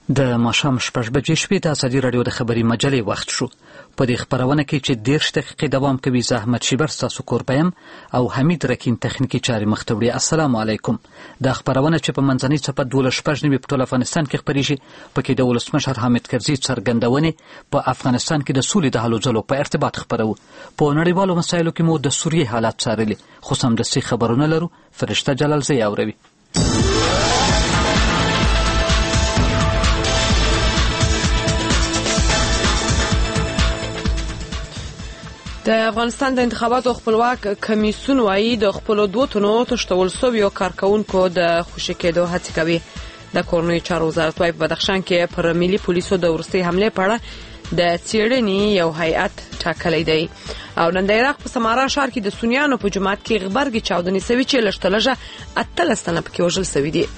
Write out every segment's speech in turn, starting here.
د ماښام 6 بجې شوې د ازادي راډیو د خبري مجلې وخت شو. په دې خبرونه کې چې 10 دقیقې دوام کوي، زه احمد شیبر ستاسو کوربه یم او حمید رکین تخنیکي چارې مخ ته وړي. السلام علیکم. دا خبرونه چې په منځنۍ څپه 12 په ټول افغانستان کې خپریږي، پکې د ولسمشر حامد کرزي څرګندونې په افغانستان کې د سولې د هلو ځلو په ارتباط خبرو. په نړیوالو مسایلو کې مو د سوریې حالات څارلي، خو سمدستي خبرونه لرو. فرشته جلالزی اوروي. د افغانستان د انتخاباتو خپلواک کمیسیون وايي د خپل 2 تنو تشتول سویو کارکونکو د خوشی کېدو هڅه کوي. د کورنۍ چارو وزارت وايي په بدخشان کې پر ملي پولیسو د ورستي حمله په اړه د څېړنې یو هیئت ټاکلی دی. او نن د عراق په سمارا ښار کې د سنیانو په جماعت کې غبرګي چاودنې سوي چې لږترلږه 18 تنه پکې وژل سوي دي.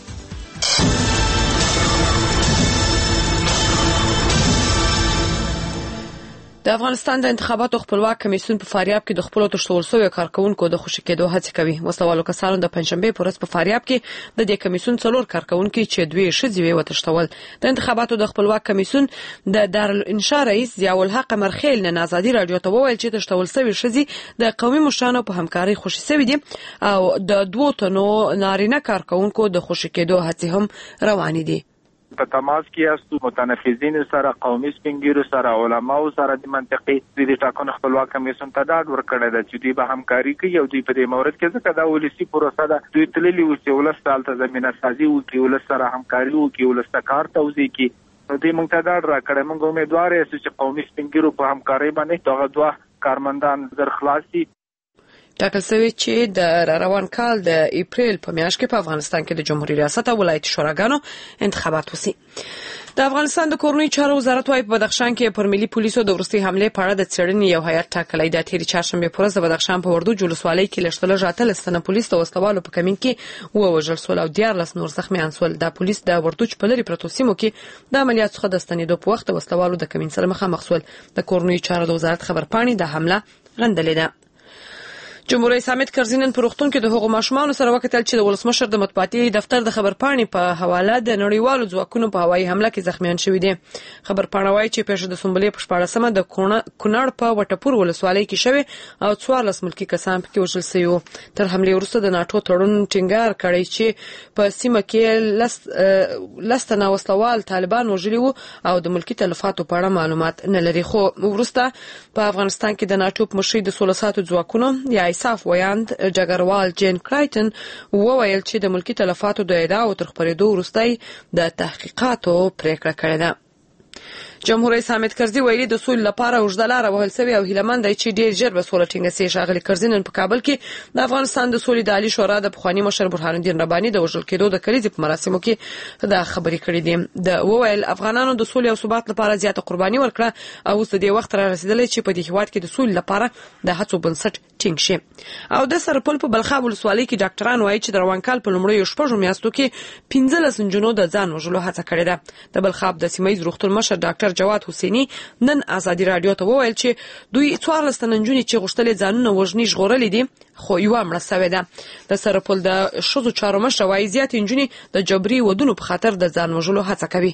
د افغانستان د انتخاباتو خپلواک کمیسیون په فاریاب کې د خپل تشتول سویو کارکونکو د خوشی کېدو هڅه کوي. وسلوالو کسانو د پنځشنبه په ورځ په فاریاب کې د دې کمیسیون 4 کارکونکو چې 2 ښځې وتښتول. د انتخاباتو د خپلواک کمیسیون د دارالانشاء رئیس ضیاء الحق مرخیل نن ازادي رادیو ته وویل چې تشتول سوي ښځې د قومي مشرانو په همکاري خوشی سوي دي او د 2 تنو نارینه کارکونکو د خوشی کېدو هڅې هم روانې دي. په تماس کې یاستو متنفذین سره، قومي سپینګیرو سره، علماو سره د منطقي د ټاکنو خپلواک کمیسیون ته ډاډ ورکړی دی چې دوی به همکاري کوي او دوی په دې مورد کې ځکه دا ولسي پروسه ده، دوی تللي وو چې ولس ته زمینه سازي وکړي، ولس سره همکاري وکړي، ولس ته کار توضیح کړي. نو دوی موږ ته ډاډ راکړی. موږ امیدوار یو چې قومي سپینګیرو په همکاري باندې دغه 2 کارمندان زر خلاص شي. ټاکل شوی چې د روان کال د اپریل په میاشت کې په افغانستان کې د جمهوریت ریاست او ولایتي شوراګانو انتخابات وشي. د افغانستان د کورنۍ چارو وزارت وايي په بدخشان کې پر ملي پولیسو د ورستي حمله په اړه د څېړنې یو هیئت ټاکلی دی. تېرې چهارشنبې په ورځ د بدخشان په وردوج ولسوالۍ کې لږترلږه 18 تنه پولیس د وسلوالو په کمین کې ووژل شول او 14 نور زخمیان شول. دا پولیس د وردوج په لرې پرتو سیمو کې د عملیات څخه د ستنېدو په وخت د وسلوالو د کمین سره مخامخ شول. د کورنۍ چارو د وزارت خبرپاڼې د حمله غندلې ده. جمهور رئیس حامد کرزي نن په روغتون کې د هغو ماشومانو سره وکتل چې د ولسمشر د مطبوعاتي دفتر د خبرپاڼې په حواله د نړیوالو ځواکونو په هوایي حمله کې زخمیان شوي دي. خبرپاڼه وايي چې پېښه د سنبلې په 14مه د کونړ په وټپور ولسوالۍ کې شوې او 14 ملکي کسان پکې وژل شوي وو. تر حملې وروسته د ناټو تړون ټینګار کړی چې په سیمه کې لسته وسلوال طالبان وژلي وو او د ملکي تلفاتو په اړه معلومات نه لري. خو وروسته په افغانستان کې د ناټو په مشرۍ د 16 ځواکونو یا صاف ویاند جګروال جین کرایټن وویل چې د ملکی تلفاتو د ادعاو تر خبرېدو وروسته د تحقیقاتو پریکړه کړې ده. جمهور رئیس حامد کرزي ویلي د سولې لپاره اوږده لاره وهل سوې او هیلهمند دی چې ډېر ژر به سوله ټینګه شي. ښاغلي کرزي نن په کابل کې د افغانستان د سولې د عالي شورا د پخواني مشر برهان الدین رباني د وژل کېدو د کلیزې په مراسمو کې دا خبرې کړې دي. د وویل افغانانو د سولې او ثبات لپاره زیاته قرباني ورکړه او اوس د دې وخت را رسیدلی چې په دې هېواد کې د سولې لپاره د هڅو بنسټ ټینګ شي. او د سرپل په بلخاب ولسوالۍ کې ډاکټران وایي چې د روان کال په لومړیو 6 میاشتو کې 15 نجونو د ځان وژلو هڅه کړې ده. د بلخاب د سیمه ییز روغتون مشر ډاکټر جواد حسیني نن ازادي رادیو ته وویل چې دوی 14 تنه نجونې چې غوښتلې ځانونه وژني ژغورلې دي خو یوه مړه سوې ده. د سرپل د ښځو چارو مشر وایي زیاتې نجونې د جبري ودونو په خاطر د ځان وژلو هڅه کوي.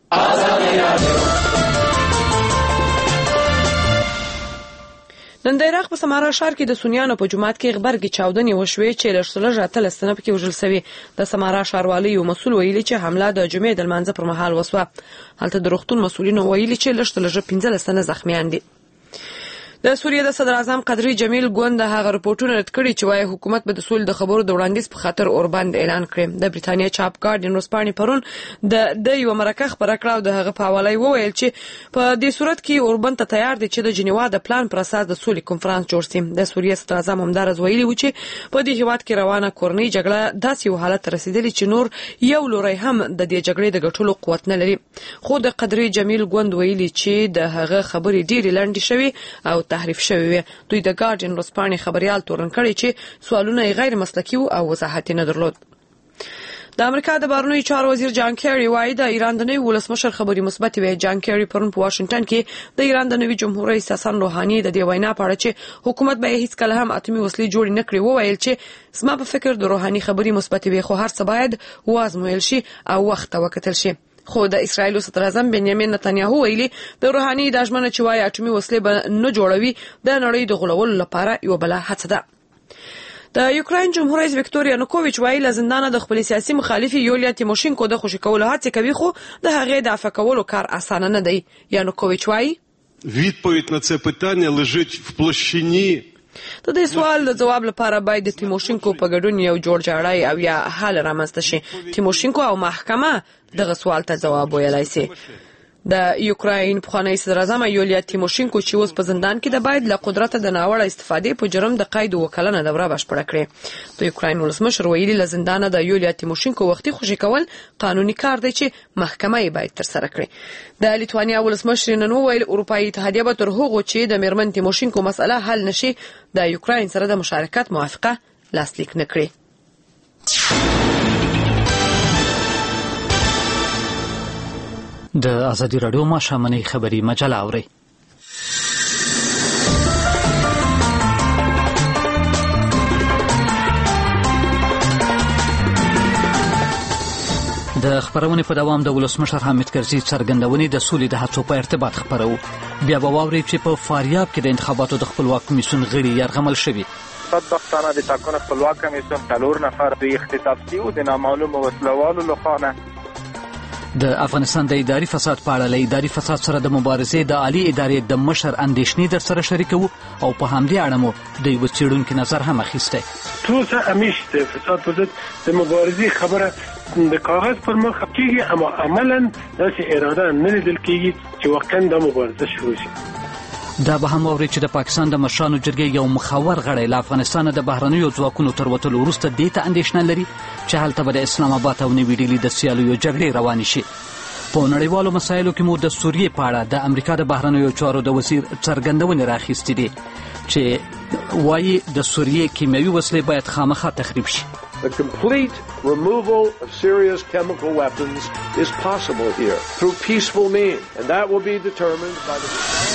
نن د عراق په سمارا ښار کې د سنیانو په جماعت کې غبرګي چاودنې وشوې چې لږترلږه 18 تنه پکې وژل شوي. د سمارا ښاروالۍ یو مسؤل ویلي چې حمله د جمعې د لمانځه پر مهال وسوه. هلته د روغتون مسؤلینو ویلي چې لږترلږه 15 تنه زخمیان دي. د سوریې د صدر اعظم قدري جمیل ګوند هغه رپورټونه رد کړي چې وايي حکومت به د سولې د خبرو د وړاندیز په خاطر اوربند اعلان کړي. د بریتانیا چاپ ګارډین ورځپاڼې پرون د یو مرکه خبره کړه او د هغه په حواله وویل چې په دې صورت کې اوربند ته تیار دي چې د جنیوا د پلان پر اساس د سولې کنفرانس جوړ شي. د سوریې صدر اعظم همدارز ویلي و چې په دې هېواد کې روانه کورنۍ جګړه داسې یو حالت رسیدلی چې نور یو لوری هم د دې جګړې د ګټلو قوت نه لري. خو د قدري جمیل ګوند ویلي چې د هغه خبرې ډېرې لنډې شوي او تحریف شوي. دوی د ګارډین ورځپاڼې خبريال تورن کړي چې سوالونه یې غیر مسلکي او وضاحت نه درلود. د امریکا د بهرنیو چارو وزیر جان کیری وایي د ایران د نوي ولسمشر خبري مثبت وي. جان کیری پرون په واشنگټن کې د ایران د نوي جمهور رئیس حسن روحاني د دې وینا په اړه چې حکومت به هیڅ کله هم اتمي وسلې جوړ نه کړي وویل چې زما په فکر د روحاني خبري مثبت وي خو هر څه باید وازمویل شي او وخت وکتل شي. خو د اسرایل صدر اعظم بنیامین نتنیاهو ویلي د روحاني د ژمنه چې وايي اټومي وسلې به نه جوړوي د نړۍ د غولولو لپاره یو بل هڅه ده. د یوکراین جمهور رئیس ویکتور یانوکوویچ وایي له زندانه د خپل سیاسي مخالف یولیا تیموشینکو د خوشی کولو هڅه کوي خو د هغې د عفو کولو کار اسانه نه دی. یانوکوویچ وایي відповідь на це питання лежить в площині. د دې سوال د جواب لپاره باید د تیموشینکو په ګډون یو جوړ جاړی او یا حل رامنځته شي. تیموشینکو او محکمه دغه سوال ته جواب ویلای شي. د یوکراین پخوانی صدر اعظم یولیا تیموشینکو چې اوس په زندان کې د باید له قدرت د ناوړه استفادې په جرم د قید وکړنې دوره بشپړه کړې. د یوکراین ولسمشر ویلي له زندانه د یولیا تیموشینکو وختي خوشی کول قانوني کار دی چې محکمه یې باید ترسره کړي. د لیتوانیا ولسمشر نن ویل اروپאי اتحادیه به تر هغه چې د میرمن تیموشینکو مسله حل نشي د یوکراین سره د مشارکت موافقه لاسلیک نکړي. د ازادي رادیو ماښامنۍ خبري مجله اورئ. د خبرونې په دوام د ولسمشر حامد کرزي څرګندونې د سولې د هڅو په ارتباط خبرو. بیا به واورئ چې په فاریاب کې د انتخاباتو د خپلواک کمیسیون غړي یرغمل شوي. بدبختانه د ټاکنو خپلواک کمیسیون 4 نفر د اختطاف شوي د نامعلومو وسلوالو لخوا نه. د افغانستان د اداري فساد په اړه له اداري فساد سره د مبارزې د عالی ادارې د مشر اندېښنې در سره شریکو او په همدې اړه مو د یو څېړونکي نظر هم اخیستی. څه همیشه د فساد په ضد د مبارزې خبره د کاغذ پر مخ کېږي اما عملاً داسې اراده نه لیدل کېږي چې واقعاً د مبارزه شروع شي. دا به هم واورئ چې د پاکستان د مشرانو جرګې یو مخور غړی له افغانستانه د بهرنیو ځواکونو تر وتلو وروسته دې ته اندېښنه لري چې هلته به د اسلام آباد او نوي ډیلي د سیالیو جګړې روانې شي. په نړیوالو مسایلو کې مو د سوریې په اړه د امریکا د بهرنیو چارو د وزیر څرګندونې راخیستې دي چې وایي د سوریې کیمیاوي وسلې باید خامخا تخریب شي. The complete removal of Syria's chemical weapons is possible here through peaceful means, and that will be determined by the...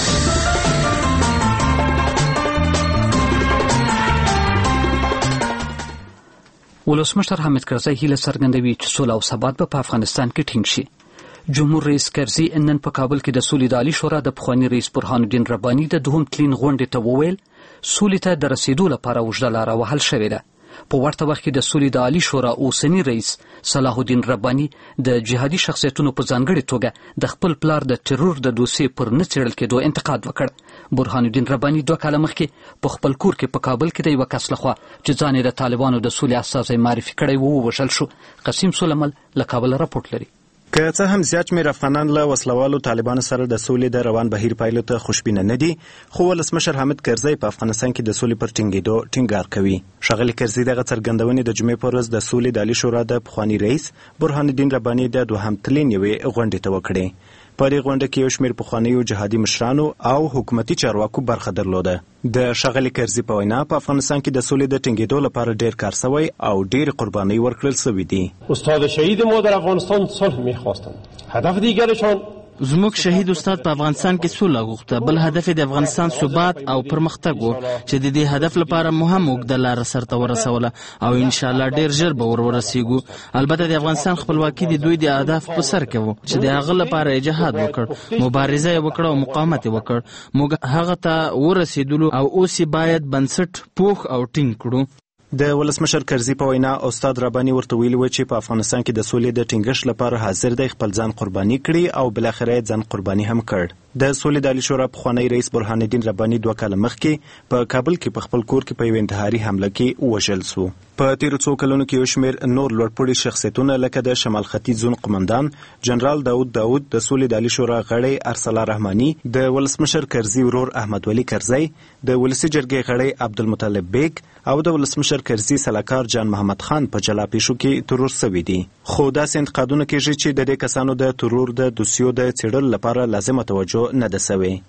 ولسمشر حامد کرزي هیله څرګندوي چې سوله او ثبات به په افغانستان کې ټینګ شي. جمهور رئیس کرزي نن په کابل کې د سولې د عالی شورا د پخواني رئیس برهان الدین رباني د دوهم تلین غونډې ته وویل سولې ته د رسیدو لپاره اوږده لاره وهل شوې ده. په ورته وخت کې د سولې د عالی شورا اوسنی رئیس صلاح الدین رباني د جهادي شخصیتونو په ځانګړي توګه د خپل پلار د ترور د دوسیې پر نه څېړل کېدو انتقاد وکړ. برهان الدین رباني 2 کاله مخکې په خپل کور کې په کابل کې د یو کس لخوا چې ځان یې د طالبانو د سولې استازی معرفي کړی و ووژل شو. قسیم سلیمل له کابل راپورټ لري. که څه هم زیات شمېر افغانان له وسلوالو طالبانو سره د سولې د روان بهیر پایلو ته خوشبینه نه دي، خو ولسمشر حامد کرزي په افغانستان کې د سولې پر ټینګېدو ټینګار کوي. ښاغلي کرزي دغه څرګندونې د جمعې په ورځ د سولې د عالی شورا د پخواني رئیس برهان الدین رباني د دوهم تلین یوې غونډې ته وکړې. په دې غونډه کې یو شمېر پخوانیو جهادي مشرانو او حکومتي چارواکو برخه درلوده. د ښاغلي کرزي په وینا په افغانستان کې د سولې د ټینګېدو لپاره ډېر کار شوی او ډېرې قربانۍ ورکړل شوي دي. استاد شهید ما در افغانستان صلح می‌خواستند. هدف دیگرشان زموږ شهید استاد په افغانستان کې سوله غوښته، بل هدف د افغانستان ثبات او پرمختګ و چې د دې هدف لپاره مو هم اوږده لاره سرته ورسوله او ان شاء الله ډیر ژر به ورسیږو. البته د افغانستان خپلواکي د دوی د اهداف په سر کې و چې د هغه لپاره جهاد وکړ، مبارزه یې وکړه او مقاومت یې وکړ. موږ هغه ته ورسېدلو او اوس باید بنسټ پوخ او ټینګ کړو. د ولسمشر کرزي په وینا استاد رباني ورته ویلي و چې په افغانستان کې د سولې د ټینګښت لپاره حاضر دی خپل ځان قرباني کړي او بلاخره یې ځان قرباني هم کړ. د سولې د عالی شورا پخوانی رئیس برهان الدین رباني 2 کاله مخکې په کابل کې په خپل کور کې په یو انتحاري حمله کې وژل شو. په تیرو څو کلونو کې یو شمېر نور لوړپوړي شخصیتونه لکه د شمال ختیځ زون قمندان جنرال داود د سولې د عالی شورا غړی ارسلا رحماني، د ولسمشر کرزي ورور احمد ولی کرزي، د ولسي جرګې غړی عبدالمطلب بیگ او د ولسمشر کرزي سلاکار جان محمد خان په جلا پیښو کې ترور شوي دي. خو داسې انتقادونه کېږي چې د دې کسانو د ترور د دوسیو د څېړلو لپاره لازمه توجه نه ده شوې.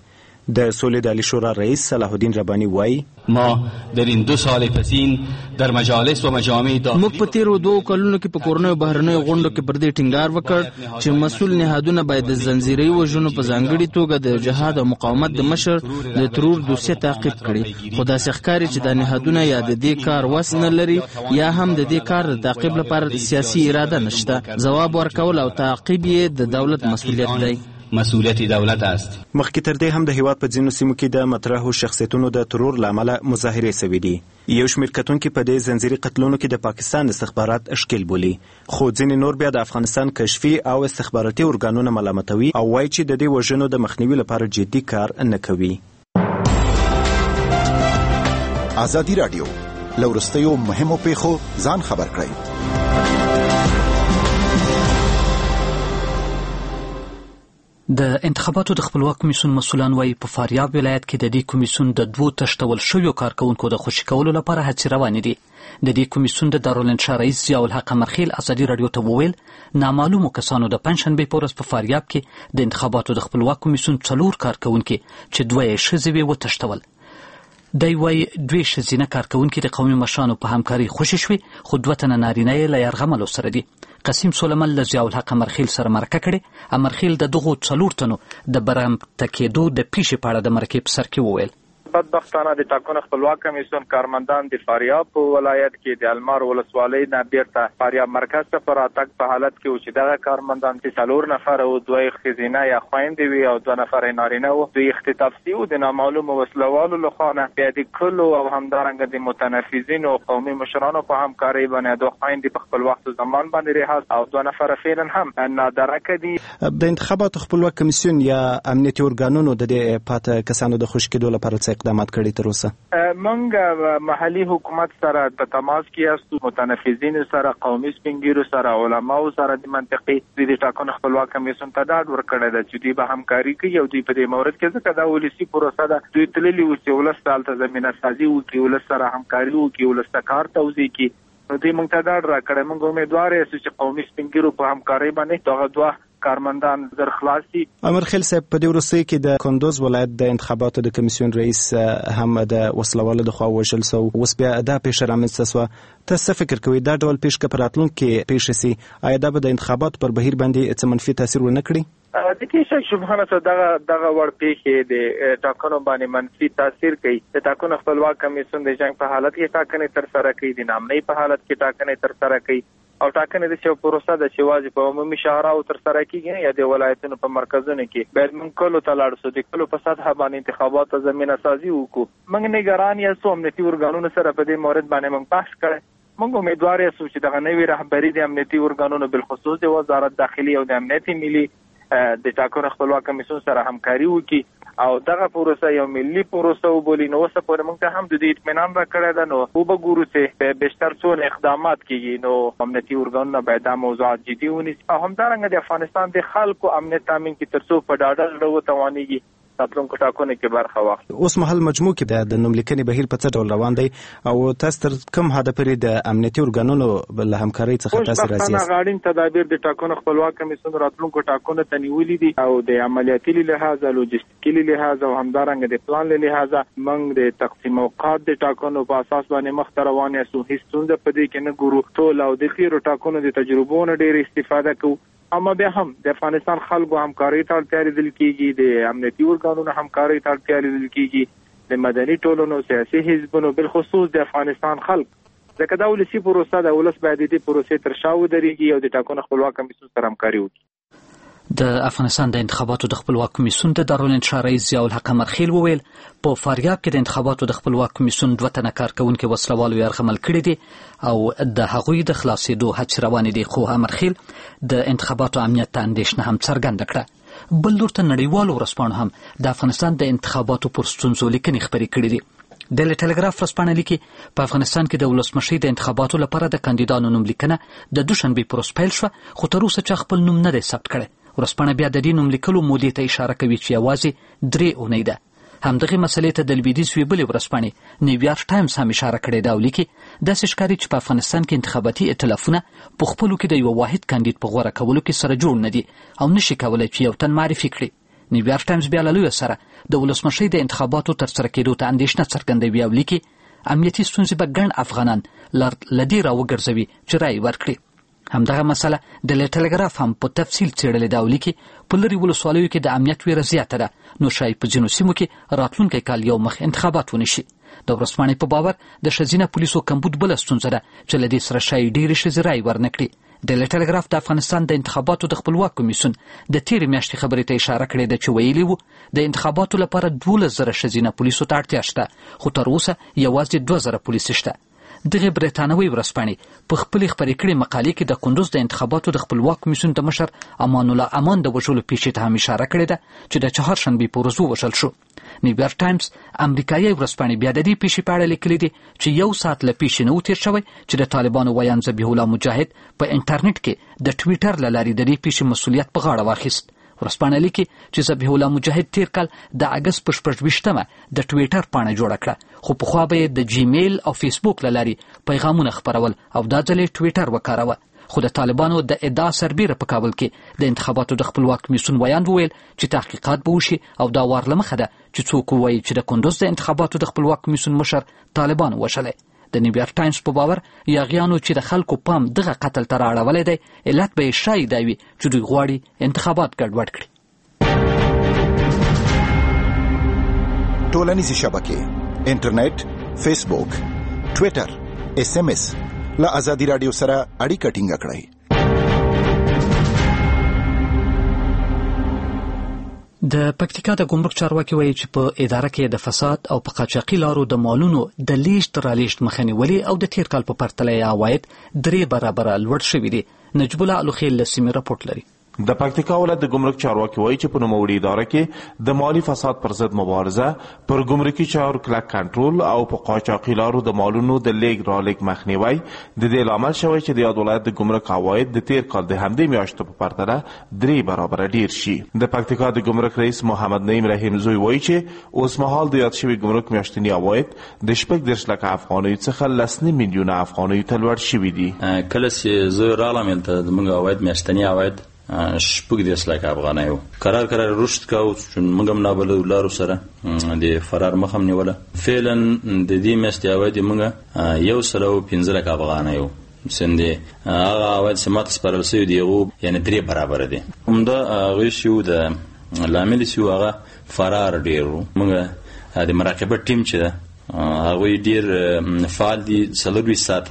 د سولې د عالی شورا رئیس صلاح الدین ربانی وایي ما در این 2 سال پسین در مجالس و مجامع موږ په تیرو 2 کلونو کې په کورنیو بهرنیو غونډو کې پر دې ټینګار وکړ چې مسؤل نهادونه باید د زنجیري وژنو په ځانګړي توګه د جهاد او مقاومت د مشر د ترور دوسیه تعقیب کړي، خو داسې ښکاري چې د نهادونه یا د دې کار وس نه لري یا هم د دې کار د تعقیب لپاره سیاسي اراده نشته. ځواب ورکول او تعقیب یې د دولت مسؤلیت دی. مسئولیت دولت است. مخکې تر دې هم د هیواد په ځینو سیمو کې د مطرحو شخصیتونو د ترور له امله مظاهرې سوي دي. یو شمېر کتونکي په دې زنځیري قتلونو کې د پاکستان استخبارات اشکیل بولي، خو ځینې نور بیا د افغانستان کشفي او استخباراتي ارګانونه ملامتوي او وایي چې د دې وژنو د مخنیوي لپاره جدي کار نه کوي. ازادي راډیو له وروستیو مهمو پیښو ځان خبر کړئ. د انتخاباتو د خپلواک کمیسیون مسؤلان وایي په فاریاب ولایت کې د دې کمیسیون د 2 تشتول شویو کارکونکو د خوشي کولو لپاره هڅې روانې دي. د دې کمیسیون د دارالانشا رئیس ضیاء الحق مرخیل ازادي راډیو ته وویل نامعلومو کسانو د پنځشنبې په ورځ په فاریاب کې د انتخاباتو د خپلواک کمیسیون 4 کارکونکي چې 2 یې ښځې وتښتول. دی وایي 2 ښځینه کارکونکي د قومي مشرانو په همکاري خوشي شوي، خو 2 تنه نارینه یې له یرغملو سره دي. قسیم سلیمان له ضیاء الحق مرخیل سره مرکه کړې. امرخیل د دغو 4 تنو د برمته کېدو د پیښې په اړه د مرکې په سر کې وویل بدبختانه د ټاکنو خپلواک کمیسیون کارمندان د فاریاب په ولایت کې د المار ولسوالۍ نه بیرته فاریاب مرکز ته پر اتګ په حالت کې و چې دغه کارمندان چې 4 نفر او 2 ښځینه یا خویندې وي او 2 نفر نارینه وو، دوی اختطاف شوي د نامعلومو وسلوالو لخوا نه بیا د کلو او همدارنګه د متنفذینو او قومي مشرانو په همکارۍ باندې 2 خویندې په خپل وخت زمان باندې رهاست او 2 نفر فعلا هم نادرکه دي. د انتخاباتو خپلواک کمیسیون یا امنیتي ارګانونو د دې پاتې کسانو د خوشي کېدو لپاره اقدامات کړي تر اوسه؟ موږ محلي حکومت سره په تماس کې یاستو، متنفذین سره، قومي سپینګیرو سره، علماو سره د منطقې د ټاکنو خپلواک کمیسیون ته ډاډ ورکړی ده چې دوی به همکاري کوي او دوی په دې مورد کې ځکه دا ولسي پروسه ده، دوی تللي وو چې ولس ته هلته زمینه سازي وکړي، ولس سره همکاري وکړي، ولس ته کار توضیح کړي، نو دوی موږ ته ډاډ راکړی. موږ امیدوار یاستو چې قومي سپینګیرو په همکارۍ باندې دغه 2 کارمندان زر خلاصي. امرخیل صاحب په دې وروستۍ کې د کندوز ولایت د انتخاباتو د کمیسیون رئیس هم د وسلوالو د خوا وژل سو، اوس بیا دا پیښه رامنځته سوه. تاسو څه فکر کوئ دا ډول پیښه په راتلونکي کې پیښه سي؟ آیا دا به د انتخاباتو پر بهیر باندې څه منفي تاثیر ونه کړي؟ د کې شک شبهه نشته دغه وړ پیښې د ټاکنو باندې منفي تاثیر کوي. د ټاکنو خپلواک کمیسیون د جنگ په حالت کې ټاکنې تر سره کوي، د نامنۍ په حالت کې ټاکنې تر سره کوي او ټاکنې د څو پروسه د شوازي په عمومي شاهراو تر سره کیږي یا د ولایتونو په مرکزونو کې باید موږ کلو ته لاړ شو، د کلو په سطح باندې انتخاباتو زمينه سازي وکړو. موږ نگران یا سو امنیتي ارګانونو سره په دې مورد باندې موږ بحث کړی. موږ امیدوار یو چې دغه نوې رهبری د امنیتي ارګانونو بالخصوص د وزارت داخلي او د امنیت ملي د ټاکنو خپلواک کمیسیون سره همکاري وکړي او دغه پروسه یو ملي پروسه وبولي. نو اوس په موږ ته هم د دې اطمینان راکړی ده، نو وګورو چې په بهتر څو اقدامات کیږي. نو امنیتي ارګانونه باید دا موضوعات جدي ونیسي او همدارنګه د افغانستان د خلکو امنیت تامین کړي ترڅو په ډاډه زړه توانېږي راتلونکو ټاکنو کې برخه واخلي. اوس مهال مجموع کې د نوملیکنې بهیر په څه ډول روان دی او تاسو تر کوم هدف پورې د امنیتي ارګانونو له همکارۍ څخه تاسو راځي؟ اوس غاړین تدابیر د ټاکنو خپلواک کمیسیون راتلونکو ټاکنو ته نیولې دي او د عملیاتي لحاظ، لوجستیکي لحاظ او همدارنګه د پلان لحاظ موږ د تقسیم اوقات د ټاکنو په اساس باندې مخ ته روان یو. هیڅ څه په دې کې نه ګورو، ټول او د خیرو ټاکنو د تجربو نه ډېر استفاده کوو. اما بیا هم د افغانستان خلکو همکارۍ ته اړتیا لیدل کیږي، د امنیتي ارګانونو همکارۍ ته اړتیا لیدل کیږي، د مدني ټولنو، سیاسي حزبونو، بالخصوص د افغانستان خلک، ځکه دا ولسي پروسه د ولس باید د پروسې تر شا ودرېږي او د ټاکنو خپلواک کمیسیون سره همکاري وکړي. د افغانستان د انتخاباتو د خپلواک کمیسیون د دارالانشا رئیس ضیاء الحق مرخیل وویل په فاریاب کې د انتخاباتو د خپلواک کمیسیون 2 تنه کارکونکي وسلوالو یرغمل کړي دي او د هغوی د خلاصېدو هڅې روانې دي، خو مرخیل د انتخاباتو امنیت ته اندېښنه هم څرګنده کړه. بل لور ته نړیوالو ورځپاڼو هم د افغانستان د انتخاباتو پر ستونزو لیکنې خپرې کړي دي. د ټلګراف ورځپاڼه لیکي په افغانستان کې د ولسمشرۍ د انتخاباتو لپاره د کاندیدانو نوم لیکنه د دوشنبې پر ورځ پیل شوه، خو تر اوسه چا خپل نوم نه دی ثبت کړی. ورځپاڼه بیا د دې نوم لیکلو مودې ته اشاره کوي چې یوازې 3 اونۍ ده. همدغه مسلې ته د لویدیځ بلې ورځپاڼې نیویارک ټایمز هم اشاره کړې ده او لیکي داسې ښکاري چې په افغانستان کې انتخاباتي ائتلافونه په خپلو کې د یو واحد کاندید په غوره کولو کې سره جوړ نه دي او نشي کولی چې یو تن معرفي کړي. نیویارک ټایمز بیا له لویه سره د ولسمشۍ د انتخاباتو ترسره کېدو ته اندېښنه څرګندوي او لیکي امنیتي ستونزې به ګڼ افغانان له دې راوګرځوي چې رایې ورکړي. همدغه مسله د ټلګراف هم په تفصیل څېړلې ده او لیکي په لرې ولسوالیو کې د امنیت ویره زیاته ده، نو شاید په ځینو سیمو کې راتلونکی کال یو مخ انتخابات ونشي. د ورځپاڼې په باور د ښځینه پولیسو کمبود بله ستونزه ده چې له دې سره ښایي ډېرې ښځې رایې ورنکړي. د ټلګراف د افغانستان د انتخاباتو د خپلواک کمیسیون د تېرې میاشتې خبرې ته اشاره کړې ده چې ویلي وو د انتخاباتو لپاره 12,000 ښځینه پولیسو ته اړتیا شته، خو تر اوسه یوازې 2,000 پولیس شته. دغه برېټانوي ورځپاڼې په خپلې خپرې کړې مقالې کې د کندوز د انتخاباتو د خپلواک کمیسیون د مشر امان الله امان د وژلو پیښې ته هم اشاره کړې ده چې د چهارشنبې په ورځ ووژل شو. نیویارک ټایمز امریکایي ورځپاڼې بیا د دې پیښې په اړه لیکلي دي چې 1 ساعت له پیښې نه و تېر شوی چې د طالبانو ویان ذبیح الله مجاهد په انټرنیټ کې د ټویټر له لارې د دې پیښې مسؤلیت په غاړه واخیست. ورځپاڼه لیکي چې ذبیح الله مجاهد تېر کال د اګست په 26مه د ټویټر پاڼه جوړه کړه، خو پخوا به یې د جیمیل او فیسبوک له لارې پیغامونه خپرول او دا ځل یې ټویټر وکاروه. خو د طالبانو د ادعا سربیره په کابل کې د انتخاباتو د خپلواک کمیسیون ویاند وویل چې تحقیقات به وشي او دا وار له مخه ده چې څوک ووایي چې د کندوز د انتخاباتو د خپلواک کمیسیون مشر طالبانو وژلی. د نیویارک ټایمز په باور یاغیانو چې د خلکو پام دغه قتل ته رااړولی دی، علت به یې شاید دا وي چې دوی غواړي انتخابات ګډوډ کړي. ټولنیزې شبکې، انټرنیټ، فیسبوک، ټویټر، SMS له ازادي راډیو سره اړیکه ټینګه کړئ. د پکتیکا د ګمرک چارواکي وایي چې په اداره کې د فساد او په قاچاقي لارو د مالونو د لیږد رالېږد مخه نیولې او د تېر کال په پرتله یې عواید 3 برابره لوړ شوي دي. نجیب الله الوخیل له سیمې راپورټ لري. د پکتیکا ولایت د ګمرک چارواکي وایي چې په نوموړي اداره کې د مالی فساد پر ضد مبارزه، پر ګمرکي چارو کلک کنټرول او په قاچاقي لارو د مالونو د لیږد رالېږد مخنیوی د دې لامل شوی چې د یاد ولایت د ګمرک عواید د تېر کال د همدې میاشتو په پرتله 3 برابره ډیر شي. د پکتیکا د ګمرک رئیس محمد نعیم رحیم زوی وایي چې اوس مهال د یاد شوي ګمرک میاشتني عواید د 14 لک افغانیو څخه 2 میلیونه افغانیو ته لوړ شوي دي. کله چې زه راغلم دلته زموږ عواید میاشتني عواید 14 لک افغانۍ و. قرار رشد کاوه چې موږ هم نابلدو لارو سره د فرار مخه هم نیوله. فعلا د دې میاشتې عواید موږ 115 لک افغانۍ و. سندې هغه عواید چې ماته سپارل شوي دي هغو یعنې 3 برابره دي. همدا هغوی چې و د لامل چې و هغه فرار ډېر و. موږ د مراقبت ټیم چې ده هغوی ډیر فعال دي، 24 ساعته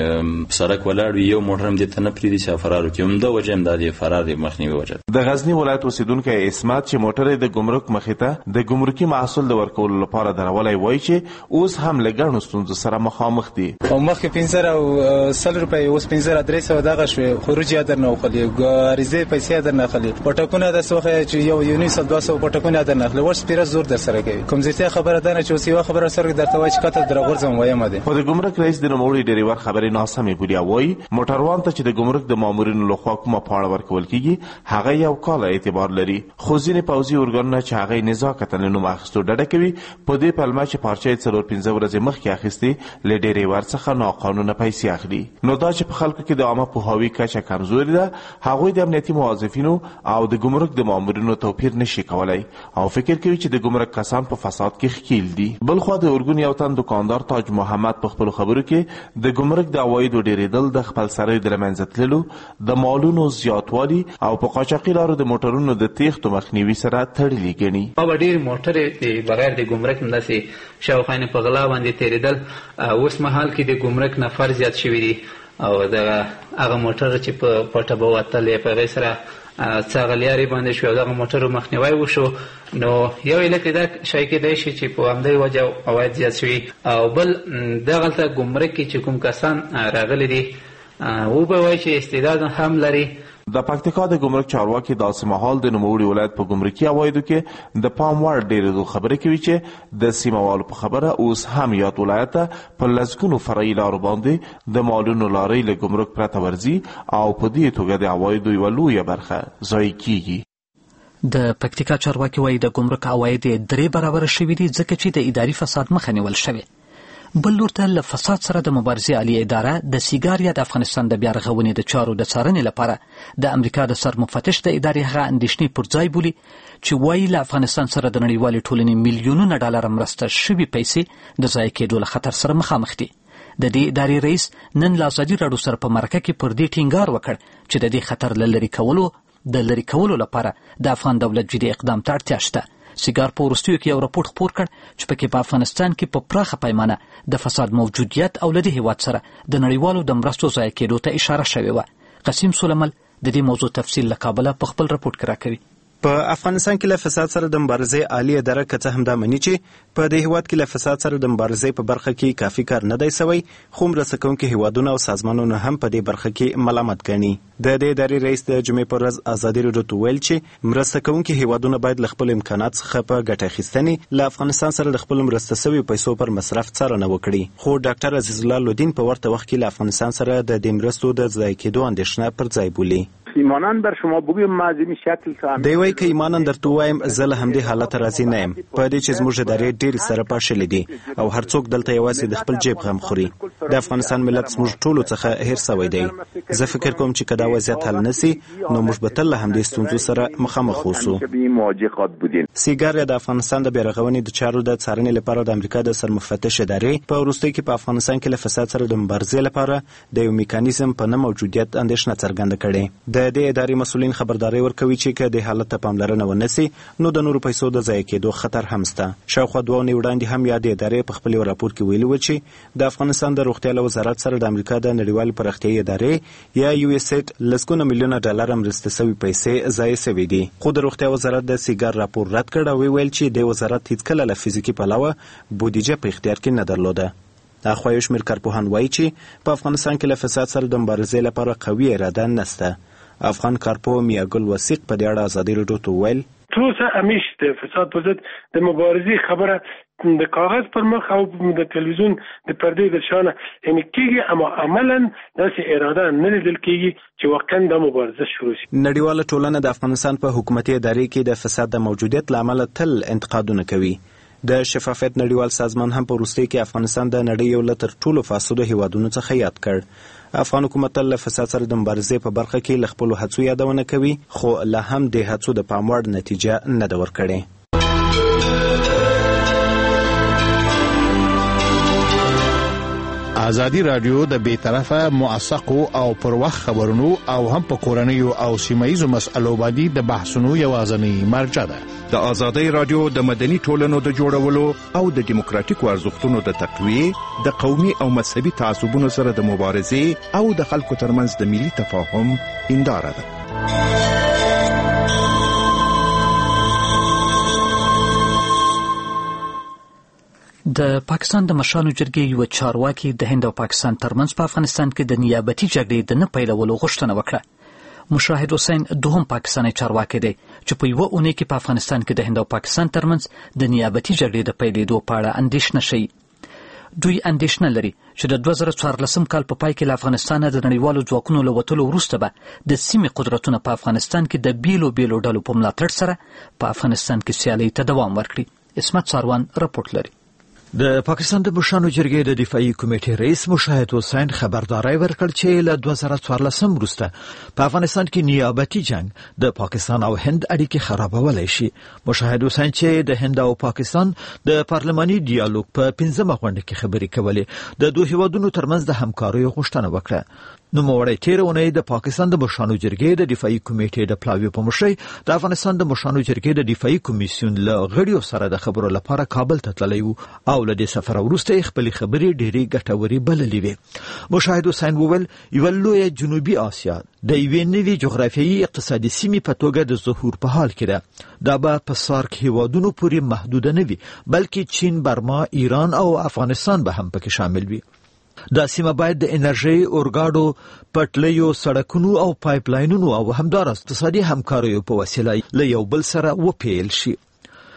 سړک ولاړ وي، یو موټر هم دې ته نه پرېږدي چې فرار وکړي. همدا وجه هم دا د فرار د مخنیوي وجه ده. د غزني ولایت اوسیدونکی عصمت چې موټر یې د ګمرک مخې ته د ګمرکي محصول د ورکولو لپاره درولی وایي چې اوس هم له ګڼو ستونزو سره مخامخ دي. مخکې 1500 روپۍ اوس 1500 دغه شوې، خروج یې درنه اخلي، عریضې پیسې یې درنه اخلي، پټکونه داسې وښیه چې 1,200 پټکونه یې درنه اخلي. اوس پیره زور در سره کوي. کوم ځایته خبره ده نه چې اوس یوه خبره سره درته وایي چې کته درغورځم وایم ده. خو د ګمرک رئیس د نوموړي ډریور خبرې ناسمې بولي او وایي موټروان ته چې د ګمرک د مامورینو لخوا کومه پاڼه ورکول کیږي هغه 1 کال اعتبار لري. خو ځینې پوځي ارګانونه چې هغه نزاکتن له نوم اخیستو ډډه کوي، په دې پلمه چې پارچه یې 4-5 ورځې مخکې اخیستې له ډریور څخه ناقانونه پیسې اخلي. نو دا چې په خلکو کې د عامه پوهاوي کچه کمزوري ده، هغوی د امنیتي موظفینو او د ګمرک د مامورینو توپیر نشي کولای او فکر کوي چې د ګمرک کسان په فساد کې ښکیل دي. بلخوا د اورګون یو تن دکاندار تاج محمد په خپل خبرو کې د ګمرک د عوایدو ډېرېدل د خپل سړیو د له منځه تللو، د مالونو زیاتوالي او په قاچاقي لارو د موټرونو د تیښتو مخنیوي سره تړلي ګڼي. ډېر موټرې بغیر د ګمرک همداسې شاوخوا په غلا باندې تېرېدل. اوس مهال کې د ګمرک نفر زیات شوي دي او هغه موټر چې په پټه به وتل یې په هغې سره څاغلیارې باندې شو او دغه موټرو مخنیوی وشو. نو یو علت دا شای کېدای شي چې په همدې وجه عواید زیات شوي او بل دغلته ګمرک کې چې کوم کسان راغلي دي وبه وایي چې استعداد هم لري. د پکتیکا د ګمرک چارواکي داسې مهال د نوموړي ولایت په ګمرکي عوایدو کې د پام وړ ډېرېدو خبرې کوي چې د سیمه والو په خبره اوس هم یاد ولایت ته په لسګونو فرعي لارو باندې د مالونو لارۍ له ګمرک پرته ورځي او په دې توګه د عوایدو یوه لویه برخه ضایع کیږي. د پکتیکا چارواکي وایي د ګمرک عواید 3 برابره شوي دي ځکه چې د اداري فساد مخه نیول شوې. بل لور ته له فساد سره د مبارزې عالی اداره د سیګار یا د افغانستان د بیا رغونې د چارو د څارنې لپاره د امریکا د سر مفتش د ادارې هغه اندېښنې پر ځای بولي چې وایي له افغانستان سره د نړیوالې ټولنې میلیونونه ډالر مرسته شوي پیسې د ضایع کېدو له خطر سره مخامخ دي. د دې ادارې رئیس نن له ازادي راډیو سره په مرکه کې پر دې ټینګار وکړ چې د دې خطر له لرې کولو لپاره د افغان دولت جدي اقدام ته اړتیا شته. سیګار په وروستیو کې یو راپور خپور کړ چې پکې په افغانستان کې په پراخه پیمانه د فساد موجودیت او له دې هیواد سره د نړیوالو د مرستو ضایع کېدو ته اشاره شوې وه. قسیم سلیمل د دې موضوع تفصیل له کابله په خپل راپور کې راکوي. په افغانستان کې له فساد سره د مبارزې عالی اداره که څه هم دا مني چې په دې هیواد کې له فساد سره د مبارزې په برخه کې کافي کار نه دی سوی، خو مرسته کوونکي هیوادونه او سازمانونه هم په دې برخه کې ملامت ګڼي. د دې ادارې رئیس د جمعې پر ورځ ازادي راډیو ته ویل چې مرسته کوونکي هیوادونه باید له خپل امکانات څخه په ګټه اخیستنې له افغانستان سره د خپل مرسته شویو پیسو پر مصرف څارنه وکړي. خو ډاکټر عزیز الله لودین په ورته وخت کې له افغانستان سره د دې مرستو د ضایع کېدو اندېښنه پر ځای بولي. ایمانان بر شما بگویم ما از این شکل که دی وایي که ایمانان درته ووایم زه له همدې حالت راضي نه یم په دې چې زموږ ادارې ډېرې سره پاشلې دي او هر څوک دلته یوازې د خپل جیب غم خوري. د افغانستان ملت زموږ ټولو څخه هېر سوی دی. زه فکر کوم چې که دا وضعیت حل نسي نو موږ به تل له همدې ستونزو سره مخامخ اوسو. سیګار د افغانستان د بیارغونې د چارو د څارنې لپاره د امریکا د سرمفتش ادارې په وروستیو کې په افغانستان کې له فساد سره د مبارزې لپاره د یو میکانیزم په نه موجودیت اندېښنه څرګنده کړې. د دې ادارې مسؤلین خبرداری ورکوي چې که د حالت ته پاملرنه ونسي نو د نورو پیسو د ضایع کېدو خطر هم شته. شاوخوا 2 اونۍ وړاندې هم یا د ادارې په خپل راپور کې ویلي و چې د افغانستان د روغتیا له وزارت سره د امریکا د نړیوالې پراختیایي ادارې یا یو اس ایډ لسګونه میلیونه ډالر مرسته شوي پیسې ضایع شوي دي. خو د روغتیا وزارت د سیګار راپور رد کړ او ویل چې د وزارت هیڅکله له فزیکي پلوه بودیجه په اختیار کې نه درلوده. اخوا یو شمېر کارپوهان وایي چې په افغانستان کې له فساد سره د مبارزې لپاره قوي اراده نشته. افغان کارپو میاګل وثیق په دې اړه ازادي راډیو ته ویل تروسه همیش د فساد په ضد د مبارزې خبره د کاغذ پر مخ او د تلویزیون د پردې د شانه یعنی کېږي، اما عملا داسې اراده نه لیدل کېږي چې واقعا د مبارزه شروع شي. نړیواله ټولنه د افغانستان په حکومتي ادارې کې د فساد د موجودیت له امله تل انتقادونه کوي. د شفافیت نړیوال سازمان هم په وروستیو کې افغانستان د نړۍ یو له تر ټولو فاسدو هیوادونو څخه یاد کړ. افغان حکومت تل له فساد سره د مبارزې په برخه کې له خپلو هڅو یادونه کوي، خو لا هم د هڅو د پام وړ نتیجه نه ده ورکړې. ازادي راډیو د بیطرفه موثقو او پر وخت خبرونو او هم په کورنیو او سیمایي مسایلو باندې د بحثونو یوازینی مرجع ده. د ازادي راډیو د مدني ټولنو د جوړولو او د دیموکراتیکو ارزښتونو د تقویه، د قومي او مذهبي تعصبونو سره د مبارزې او د خلکو ترمنځ د ملي تفاهم هنداره ده. د پاکستان د مشرانو جرګې یو چارواکي د هند او پاکستان ترمنځ په افغانستان کې د نیابتي جګړې د نه پیلولو غوښتنه وکړه. مشاهد حسین دوهم پاکستاني چارواکي دی چې په یوه اونۍ کې په افغانستان کې د هند او پاکستان ترمنځ د نیابتي جګړې د پیلېدو په اړه اندېښنه شي. دوی اندېښنه لري چې د 2014 کال په پای کې له افغانستانه د نړیوالو ځواکونو له وتلو وروسته به د سیمې قدرتونه په افغانستان کې د بیلو ډلو په ملاتړ سره په افغانستان کې سیالۍ ته دوام ورکړي. اسمت ساروان رپورټ لري. د پاکستان د مشرانو جرګې د دفاعي کمیټې رئیس مشاهد حسین خبرداری ورکړ چې له 2014 وروسته په افغانستان کې نیابتي جنگ د پاکستان او هند اړیکې خرابولای شي. مشاهد حسین چې د هند او پاکستان د پارلماني ډیالوګ په 15مه غونډه کې خبرې کولې د دوه هیوادونو ترمنځ د همکارۍ غوښتنه وکړه. نوموړی تیر اونۍ د پاکستان د مشرانو جرګې د دفاعي کمیټې د پلاوي په مشرۍ د افغانستان د مشرانو جرګې د دفاعي کمیسیون له غړیو سره د خبرو لپاره کابل ته تللی و او له دې سفر وروسته خپل خبرې ډېری ګټورې بللې وې. مشاهد حسین وویل یوه لویه جنوبي آسیا د یوې نوې جغرافیایي اقتصادي سیمې په توګه د ظهور په حال کې ده. دا به په سارک هیوادونو پورې محدوده نه وي بلکې چین، برما، ایران او افغانستان به هم پکې شامل وي. دا سیمه باید د انرژي، اورګاډو، پټلیو، سړکونو او پایپ لاینونو او همدارس اقتصادي همکاریو په وسیله له یو بل سره وپیل شي.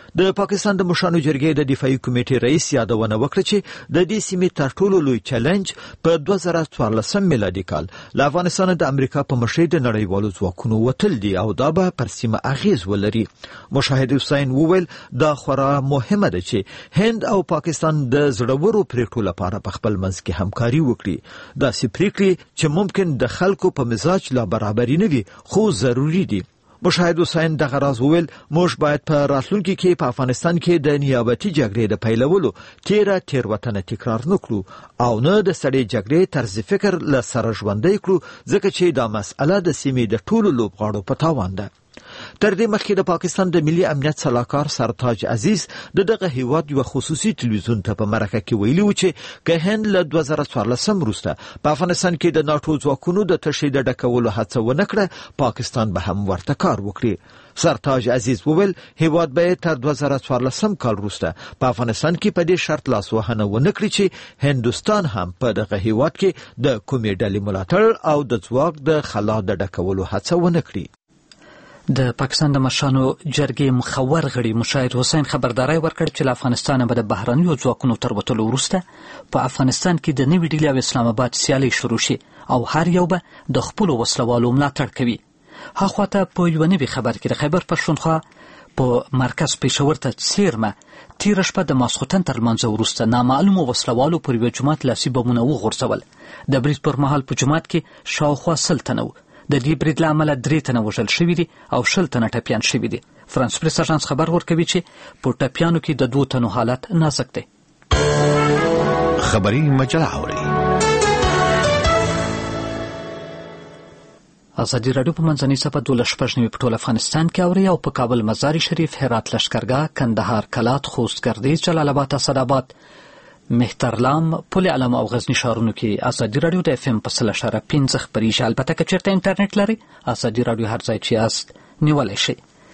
د پاکستان د مشرانو جرګې د دفاعي کمیټې رئیس یادونه وکړه چې د دې سیمې تر ټولو لوی چیلنج په 2014 میلادي کال له افغانستان د امریکا په مشرۍ د نړیوالو ځواکونو وتل دي او دا به پر سیمه اغیز ولري. مشاهد حسین وویل دا خورا مهمه ده چې هند او پاکستان د زړورو پریکړو لپاره په خپل منځ کې همکاري وکړي. داسې پریکړې چې ممکن د خلکو په مزاج لا برابري نه وي خو ضروري دي. مشاهد حسین دغه راز وویل موږ باید په راتلونکي کې په افغانستان کې د نیابتي جګړې د پیلولو تیروتنه تکرار نکړو او نه د سړې جګړې طرز فکر له سره ژوندی کړو ځکه چې دا مسئله د سیمې د ټولو لوبغاړو په تاوان ده. تر دې مخکې د پاکستان د ملي امنیت سلاکار سرتاج عزیز دغه هیواد یو خصوصي تلویزیون ته په مرکه کې ویلي و چې که هند له 2014 وروسته په افغانستان کې د ناټو ځواکونو د تشې د ډکولو هڅه ونه کړه پاکستان به هم ورته کار وکړي. سرتاج عزیز وویل هیواد به تر 2014 کال وروسته په افغانستان کې په دې شرط لاسوهنه ونه کړي چې هندوستان هم په دغه هیواد کې د کومې ډلې ملاتړ او د ځواک د خلا د ډکولو هڅه ونه کړي. د پاکستان د مشرانو جرګې مخور غړي مشاهد حسین خبرداري ورکړ چې له افغانستان به د بهرنیو ځواکونو تر وتلو وروسته په افغانستان کې د نوې ډیلي او اسلام آباد سیالي شروع شي او هر یو به د خپل وسلوالو ملاتړ کوي. هاخواته په یو نوي خبر کې د خیبر پښتونخوا په مرکز پېښور ته څیرمه تیره شپه د ماسخوتن تر لمانځه وروسته نامعلومو وسلوالو پر یوه جومات لاسي بمونه وغورځول. د برید پر مهال په جومات کې شاوخوا 100 تنه د دې برید له امله 3 تنه وژل شوي دي او 10 تنه ټپیان شوي دي. فرانس پریس اژانس خبر ورکوي چې په ټپیانو کې د 2 تنو حالت نازک دی. خبري مجله اوري. ازادي راډیو په منځنۍ صفحه 12 په ټول افغانستان کې اوري او په کابل مزار شریف، هرات لشکرګاه، کندهار کلات، خوست ګردیز، جلال آباد، اسداباد، مهترلام، پل علم او غزنی ښارونو کې ازادي راډیو د FM په 1.5 خبريږي. البته که چیرته انټرنیټ لري ازادي راډیو هر ځای چې یاست نیولای شي.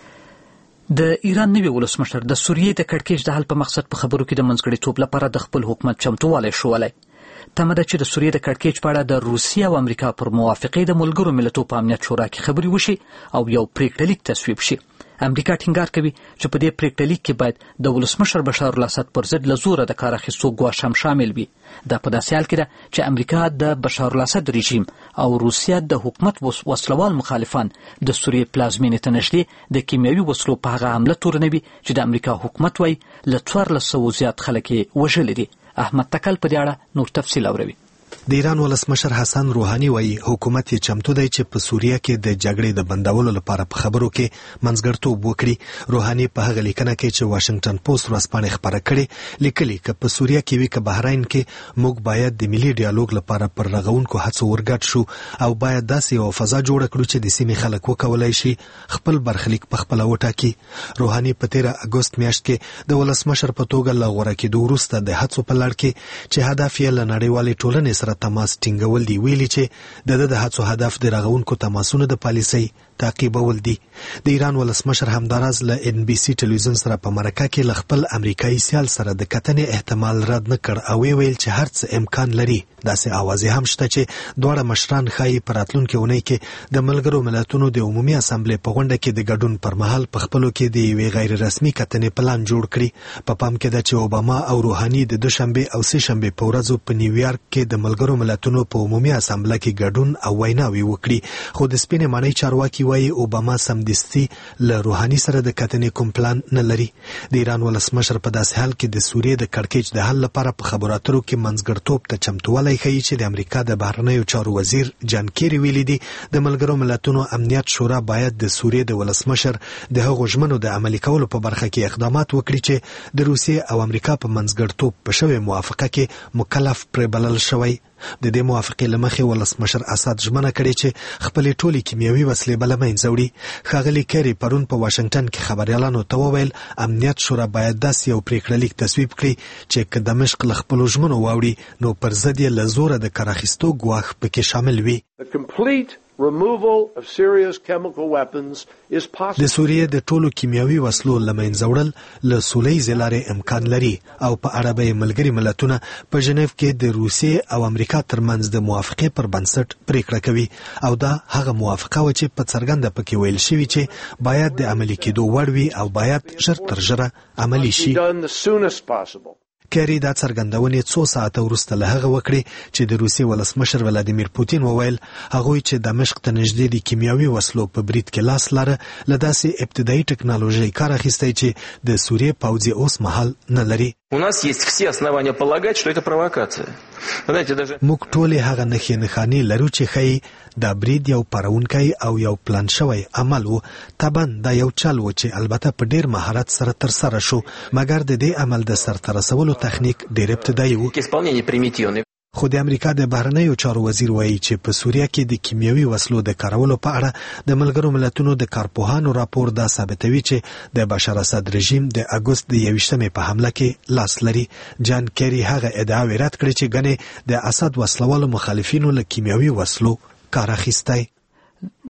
د ایران نوي ولسمشر د سوریې د کړکېچ د حل په مقصد په خبرو کې د منځګړیتوب لپاره د خپل حکومت چمتووالی ښوولی. تمه ده چې د سوریې د کړکېچ په اړه د روسیې او امریکا پر موافقې د ملګرو ملتونو په امنیت شورا کې خبرې وشي او یو پریکړه لیک تصویب شي. امریکا ټینګار کوي چې په دې پریکړه لیک کې باید د ولسمشر بشار الاسد پر ضد له زوره د کار اخیستو ګواښ هم شامل وي. دا په داسې حال کې ده چې امریکا د بشار الاسد رژیم او روسیه د حکومت وسلوال مخالفان د سوریې پلازمینې ته نږدې د کیمیاوي وسلو په هغه حمله تورنوي چې د امریکا حکومت وایي له 1400 زیات خلک یې وژلي دي. احمد تکل په دې اړه نور تفصیل اوروي. د ایران ولسمشر حسن روحاني وایي حکومت یې چمتو دی چې په سوریه کې د جګړې د بندولو لپاره په خبرو کې منځګړیتوب وکړي. روحاني په هغه لیکنه کې چې واشنگټن پوسټ ورځپاڼې خبره کړې لیکلي چې په سوریه کې وي که بحرین کې موږ باید د ملي ډیالوګ لپاره پر رغونکو هڅو ورګډ شو او باید داسې یو فضا جوړه کړو چې د سیمې خلک وکولای شي خپل برخلیک په خپل وټاکي. روحاني په 13 اگست میاشت کې د ولسمشر په توګه له غوړه کېدو وروسته د هڅو په لړ کې چې هدف یې له نړیوالې ټولنې سره تماس ټینګول دی ویلي چې د هڅو هدف د رغونکو تماسونو د پالیسۍ تعقیبول دي. د ایران ولسمشر همداراز له NBC ټلویزیون سره په مرکه کې له خپل امریکایي سیال سره د کتنې احتمال رد نه کړ او ویل چې هر څه امکان لري. داسې اوازې هم شته چې دواړه مشران ښایي په راتلونکي اونۍ کې د ملګرو ملتونو د عمومي اسامبلې په غونډه کې د ګډون پر مهال په خپلو کې د یوې غیر رسمي کتنې پلان جوړ کړي. په پام کې ده چې اوباما او روحاني د دوشنبه او سهشنبه په ورځو په نیویارک کې د ملګرو ملتونو په عمومي اسامبلې کې ګډون او ویناوي وکړي. خو د سپینې ماڼۍ چارواکي وایي اوباما سمدستي له روحاني سره د کتنې کوم پلان نه لري. د ایران ولسمشر په داسې حال کې د سوریې د کړکېچ د حل لپاره په خبرو اترو کې منځګړیتوب ته چمتووالی ښیي چې د امریکا د بهرنیو چارو وزیر جان کیری ویلي دي د ملګرو ملتونو امنیت شورا باید د سوریې د ولسمشر د هغو ژمنو د عملي کولو په برخه کې اقدامات وکړي چې د روسیې او امریکا په منځګړیتوب په شوې موافقه کې مکلف پرې بلل شوی. د دې موافقې له مخې ولسمشر اسد ژمنه کړې چې خپلې ټولې کیمیاوي وسلې به له منځه وړي. ښاغلي کیری پرون په واشنګټن کې خبریالانو ته وویل امنیت شورا باید داسې یو پریکړه لیک تصویب کړي چې که دمشق له خپلو ژمنو واوړي نو پر ضد یې له زوره د کار اخیستو ګواښ پکې شامل وي. The complete removal of serious chemical weapons is possible. د سوریې د ټولو کیمیاوي وسلو لمنځه وړل له سولهییزې لارې امکان لري او په اړه به ملګري ملتونه په ژنیف کې د روسیې او امریکا ترمنځ د موافقې پر بنسټ پریکړه کوي او دا هغه موافقه و چې په څرګنده پکې ویل شوی چې باید د عملي کېدو وړ وي او باید ژر تر ژره عملي شي. کری دا څرګندونې څو ساعته وروسته له هغه وکړې چې د روسیې ولسمشر ولادیمیر پوتین وویل هغوی چې دمشق ته نږدې د کیمیاوي وسلو په برید کې لاس لاره له داسې ابتدایي ټکنالوژۍ کار اخیستی چې د سوریې پوځ اوس مهال نه لري. У нас есть все основания полагать, что это провокация. Знаете, даже موږ ټول هغه نښې لرو چې ښایي دا برید یو پارونکی او یو پلان شوی عمل و. طبعا دا یو چل و چې البته په ډیر مهارت سره ترسره شو مګر د دې عمل د سرته رسولو تخنیک ډیر ابتدایي و. خو د امریکا د بهرنیو چارو وزیر وایي چې په سوریه کې د کیمیاوي وسلو د کارولو په اړه د ملګرو ملتونو د کارپوهانو راپور دا ثابتوي چې د بشار اسد رژیم د اګوست د 21 په حمله کې لاس لري. جان کری هغه ادعا رد کړې چې ګنې د اسد وسلوالو مخالفینو له کیمیاوي وسلو کار اخیستی.